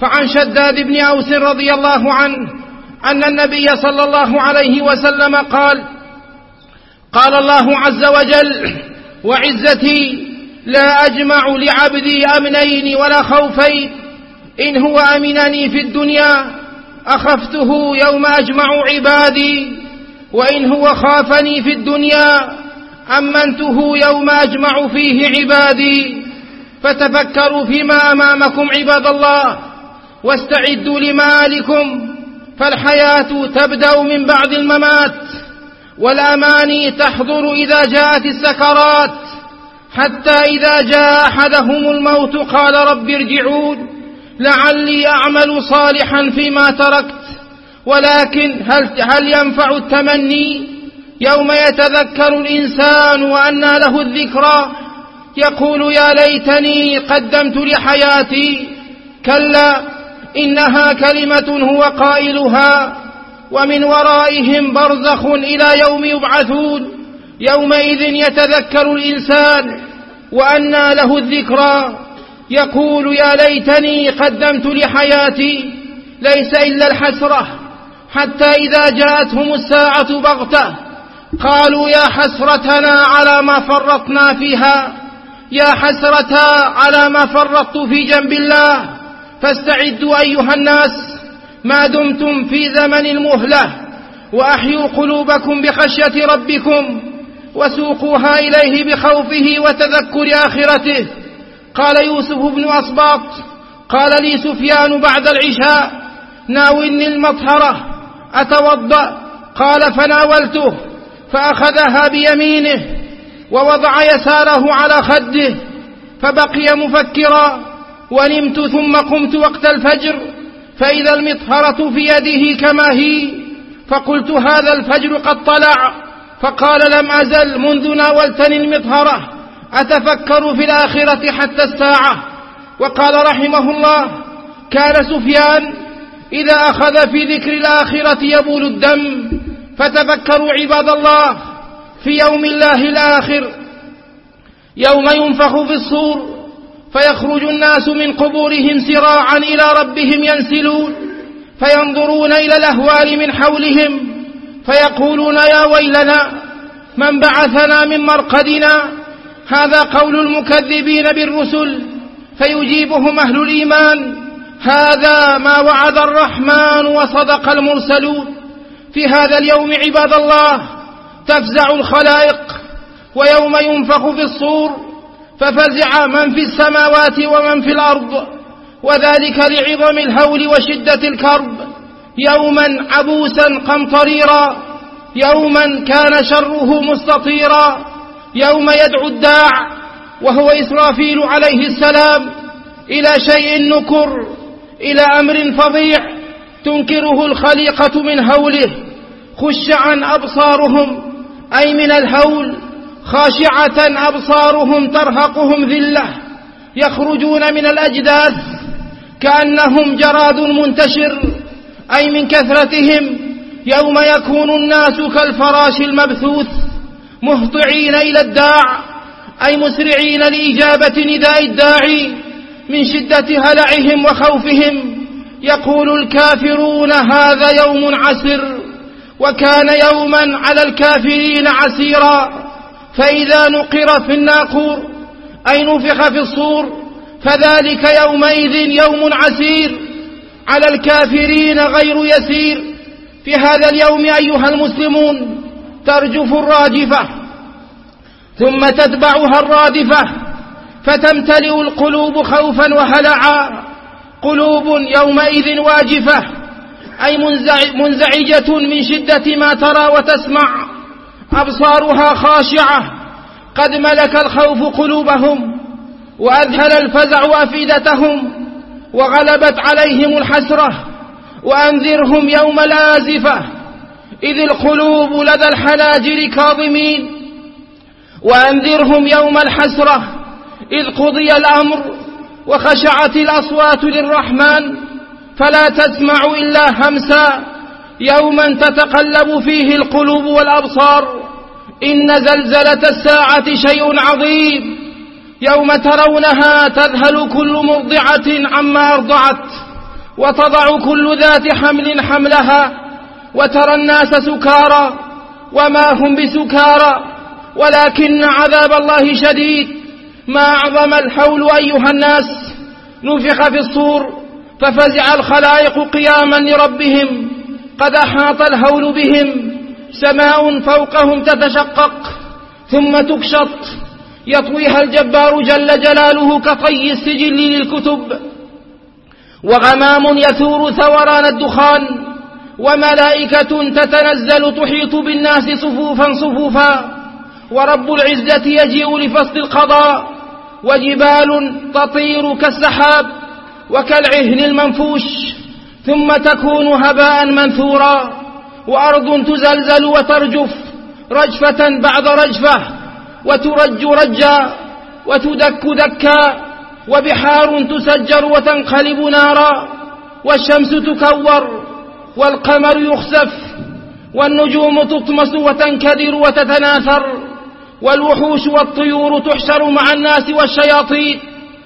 فعن شداد بن أوس رضي الله عنه أن النبي صلى الله عليه وسلم قال: قال الله عز وجل: وعزتي لا أجمع لعبدي أمنين ولا خوفين، إن هو أمنني في الدنيا أخفته يوم أجمع عبادي، وإن هو خافني في الدنيا أمنته يوم أجمع فيه عبادي. فتفكروا فيما أمامكم عباد الله، واستعدوا لمآلكم، فالحياة تبدأ من بعد الممات، والأماني تحضر إذا جاءت السكرات، حتى إذا جاء أحدهم الموت قال: رب ارجعون لعلي أعمل صالحا فيما تركت. ولكن هل ينفع التمني يوم يتذكر الإنسان وأنى له الذكرى، يقول: يا ليتني قدمت لحياتي. كلا، إنها كلمة هو قائلها، ومن ورائهم برزخ إلى يوم يبعثون. يومئذ يتذكر الإنسان وأنى له الذكرى، يقول: يا ليتني قدمت لحياتي. ليس إلا الحسرة، حتى إذا جاءتهم الساعة بغتة قالوا: يا حسرتنا على ما فرطنا فيها، يا حسرة على ما فرطت في جنب الله. فاستعدوا أيها الناس ما دمتم في زمن المهلة، وأحيوا قلوبكم بخشية ربكم، وسوقوها إليه بخوفه وتذكر آخرته. قال يوسف بن أصباط: قال لي سفيان بعد العشاء: ناولني المطهرة أتوضأ. قال: فناولته، فأخذها بيمينه ووضع يساره على خده، فبقي مفكرا. ونمت ثم قمت وقت الفجر، فإذا المطهرة في يده كما هي، فقلت: هذا الفجر قد طلع. فقال: لم أزل منذ ناولتني المطهرة أتفكر في الآخرة حتى الساعة. وقال رحمه الله: كان سفيان إذا أخذ في ذكر الآخرة يبول الدم. فتفكروا عباد الله في يوم الله الآخر، يوم ينفخ في الصور، فيخرج الناس من قبورهم سراعا إلى ربهم ينسلون، فينظرون إلى الأهوال من حولهم، فيقولون: يا ويلنا، من بعثنا من مرقدنا؟ هذا قول المكذبين بالرسل. فيجيبهم أهل الإيمان: هذا ما وعد الرحمن وصدق المرسلون. في هذا اليوم عباد الله تفزع الخلائق، ويوم ينفخ في الصور ففزع من في السماوات ومن في الأرض، وذلك لعظم الهول وشدة الكرب. يوما عبوسا قمطريرا، يوما كان شره مستطيرا، يوم يدعو الداع وهو إسرافيل عليه السلام إلى شيء نكر، إلى أمر فظيع تنكره الخليقة من هوله. خشعا أبصارهم، أي من الهول، خاشعة أبصارهم ترهقهم ذلة، يخرجون من الأجداث كأنهم جراد منتشر، أي من كثرتهم. يوم يكون الناس كالفراش المبثوث، مهطعين إلى الداع، أي مسرعين لإجابة نداء الداعي من شدة هلعهم وخوفهم. يقول الكافرون: هذا يوم عسر، وكان يوما على الكافرين عسيرا. فإذا نقر في الناقور، أي نفخ في الصور، فذلك يومئذ يوم عسير على الكافرين غير يسير. في هذا اليوم أيها المسلمون ترجف الراجفة، ثم تتبعها الرادفة، فتمتلئ القلوب خوفا وهلعا. قلوب يومئذ واجفة، أي منزعجة من شدة ما ترى وتسمع. أبصارها خاشعة، قد ملك الخوف قلوبهم، وأذهل الفزع أفئدتهم، وغلبت عليهم الحسرة. وأنذرهم يوم الآزفة، إذ القلوب لدى الحناجر كاظمين. وأنذرهم يوم الحسرة، إذ قضي الأمر وخشعت الأصوات للرحمن فلا تسمع إلا همسا. يوما تتقلب فيه القلوب والأبصار. إن زلزلة الساعة شيء عظيم، يوم ترونها تذهل كل مرضعة عما أرضعت، وتضع كل ذات حمل حملها، وترى الناس سكارى وما هم بسكارى ولكن عذاب الله شديد. ما أعظم الحول أيها الناس. نفخ في الصور ففزع الخلائق قياما لربهم، قد أحاط الهول بهم، سماء فوقهم تتشقق ثم تكشط يطويها الجبار جل جلاله كطي السجل للكتب، وغمام يثور ثوران الدخان، وملائكة تتنزل تحيط بالناس صفوفا صفوفا، ورب العزة يجيء لفصل القضاء، وجبال تطير كالسحاب وكالعهن المنفوش ثم تكون هباء منثورا، وأرض تزلزل وترجف رجفة بعد رجفة، وترج رجا وتدك دكا، وبحار تسجر وتنقلب نارا، والشمس تكور والقمر يخسف، والنجوم تطمس وتنكدر وتتناثر، والوحوش والطيور تحشر مع الناس والشياطين،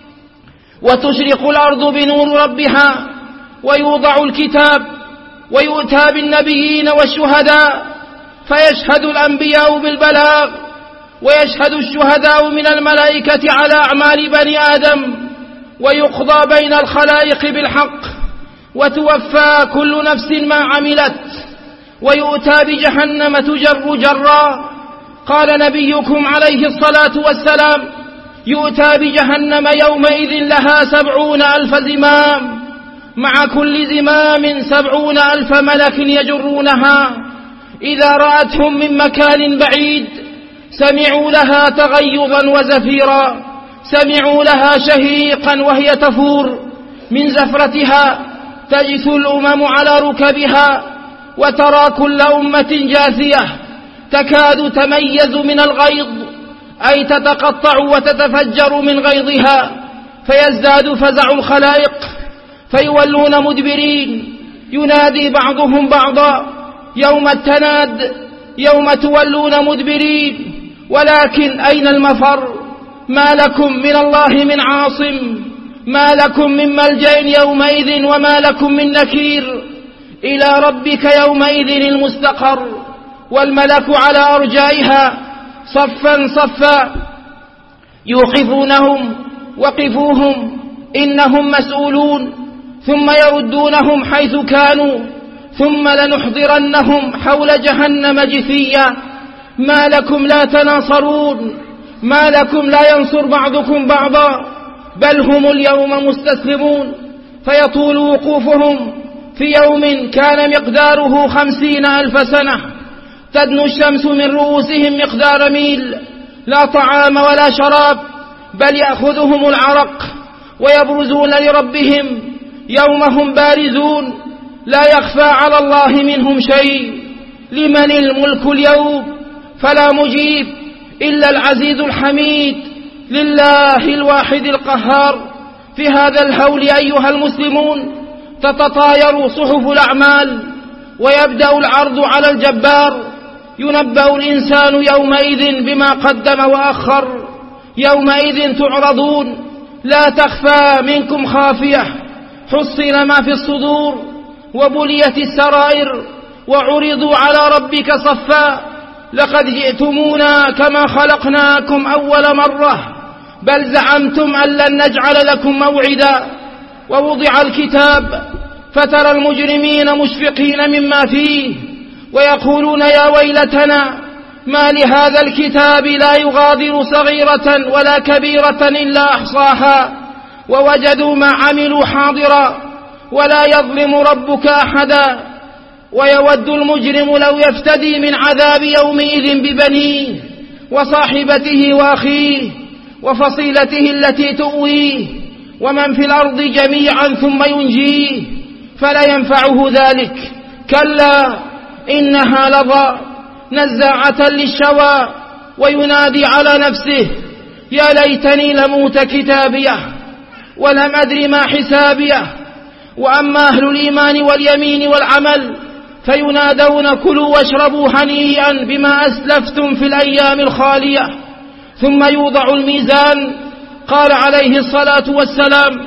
وتشرق الأرض بنور ربها، ويوضع الكتاب، ويؤتى بالنبيين والشهداء، فيشهد الأنبياء بالبلاغ، ويشهد الشهداء من الملائكة على أعمال بني آدم، ويقضى بين الخلائق بالحق، وتوفى كل نفس ما عملت، ويؤتى بجهنم تجر جرا. قال نبيكم عليه الصلاة والسلام: يؤتى بجهنم يومئذ لها 70,000 زمام، مع كل زمام 70,000 ملك يجرونها، إذا رأتهم من مكان بعيد سمعوا لها تغيظا وزفيرا، سمعوا لها شهيقا وهي تفور من زفرتها، تجث الأمم على ركبها، وترى كل أمة جاثية تكاد تميز من الغيظ، أي تتقطع وتتفجر من غيظها، فيزداد فزع الخلائق فيولون مدبرين، ينادي بعضهم بعضا: يوم التناد، يوم تولون مدبرين، ولكن أين المفر؟ ما لكم من الله من عاصم، ما لكم من ملجأ يومئذ، وما لكم من نكير، إلى ربك يومئذ المستقر. والملك على أرجائها صفا صفا يوقفونهم: وقفوهم إنهم مسؤولون، ثم يردونهم حيث كانوا، ثم لنحضرنهم حول جهنم جثيا. ما لكم لا تناصرون؟ ما لكم لا ينصر بعضكم بعضا؟ بل هم اليوم مستسلمون. فيطول وقوفهم في يوم كان مقداره 50,000 سنة، تدنو الشمس من رؤوسهم مقدار ميل، لا طعام ولا شراب، بل يأخذهم العرق، ويبرزون لربهم يوم هم بارزون، لا يخفى على الله منهم شيء. لمن الملك اليوم؟ فلا مجيب إلا العزيز الحميد، لله الواحد القهار. في هذا الهول أيها المسلمون تتطاير صحف الأعمال، ويبدأ العرض على الجبار، ينبأ الإنسان يومئذ بما قدم وأخر. يومئذ تعرضون لا تخفى منكم خافية، حصل ما في الصدور وبليت السرائر، وعرضوا على ربك صفا: لقد جئتمونا كما خلقناكم أول مرة، بل زعمتم أن لن نجعل لكم موعدا. ووضع الكتاب فترى المجرمين مشفقين مما فيه، ويقولون: يا ويلتنا، ما لهذا الكتاب لا يغادر صغيرة ولا كبيرة إلا أحصاها، ووجدوا ما عملوا حاضرا، ولا يظلم ربك أحدا. ويود المجرم لو يفتدي من عذاب يومئذ ببنيه، وصاحبته وأخيه، وفصيلته التي تؤويه، ومن في الأرض جميعا ثم ينجيه، فلا ينفعه ذلك. كلا إنها لظى نزاعة للشوى، وينادي على نفسه: يا ليتني لموت كتابيه، ولم أدر ما حسابيه. وأما أهل الإيمان واليمين والعمل فينادون: كلوا واشربوا هنيئا بما أسلفتم في الأيام الخالية. ثم يوضع الميزان. قال عليه الصلاة والسلام: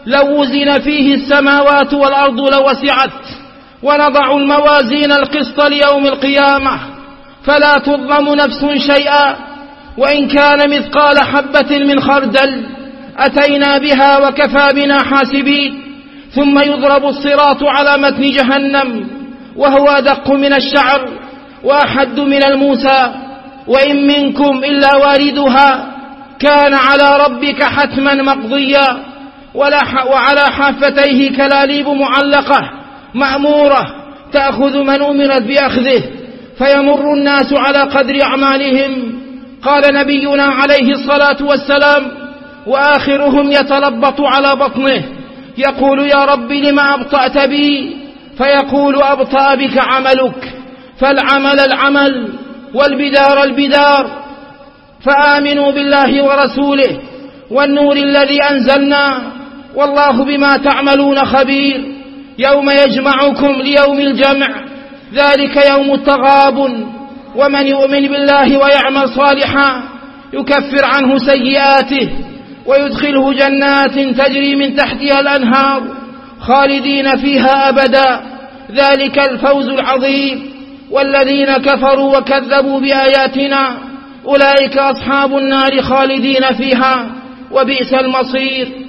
لو وزن فيه السماوات والأرض لوسعت، ونضع الموازين القسط ليوم القيامة فلا تظلم نفس شيئا، وإن كان مثقال حبة من خردل أتينا بها وكفى بنا حاسبين. ثم يضرب الصراط على متن جهنم وهو أدق من الشعر وأحد من الموسى، وإن منكم إلا واردها كان على ربك حتما مقضيا، وعلى حافتيه كلاليب معلقة مأمورة تأخذ من أمرت بأخذه، فيمر الناس على قدر أعمالهم. قال نبينا عليه الصلاة والسلام: وآخرهم يتلبط على بطنه يقول: يا رب لما أبطأت بي؟ فيقول: أبطأ بك عملك. فالعمل العمل والبدار البدار، فآمنوا بالله ورسوله والنور الذي أنزلنا والله بما تعملون خبير. يوم يجمعكم ليوم الجمع ذلك يوم التغابن، ومن يؤمن بالله ويعمل صالحا يكفر عنه سيئاته ويدخله جنات تجري من تحتها الأنهار خالدين فيها أبدا، ذلك الفوز العظيم. والذين كفروا وكذبوا بآياتنا أولئك أصحاب النار خالدين فيها وبئس المصير.